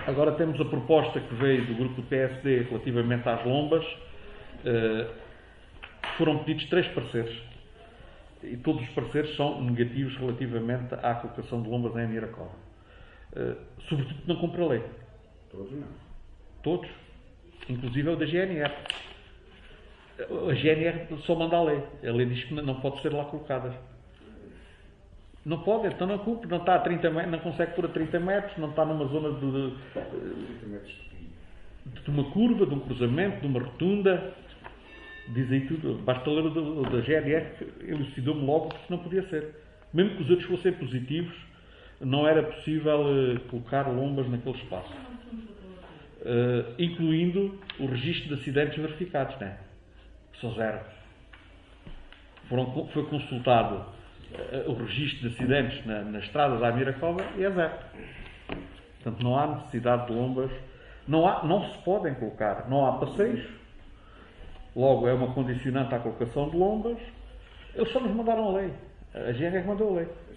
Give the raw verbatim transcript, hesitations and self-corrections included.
Agora temos a proposta que veio do grupo do P S D relativamente às lombas. Foram pedidos três pareceres. E todos os pareceres são negativos relativamente à colocação de lombas em Anhiracova. Sobretudo não cumpre a lei. Todos não. Todos. Inclusive o da G N R. A G N R só manda a lei. A lei diz que não pode ser lá colocadas. Não pode, então não cumpre. Não está a trinta metros, não consegue pôr a trinta metros, não está numa zona de, de, de uma curva, de um cruzamento, de uma rotunda. Diz aí tudo. Basta ler o da G N R, elucidou-me logo que não podia ser. Mesmo que os outros fossem positivos, não era possível uh, colocar lombas naquele espaço. Uh, incluindo o registro de acidentes verificados, né? São zero. Foram, foi consultado uh, o registro de acidentes na, na estrada da Anhiracova e é zero. Portanto, não há necessidade de lombas. Não, há, não se podem colocar. Não há passeios. Logo, é uma condicionante à colocação de lombas. Eles só nos mandaram a lei. A G N R mandou a lei.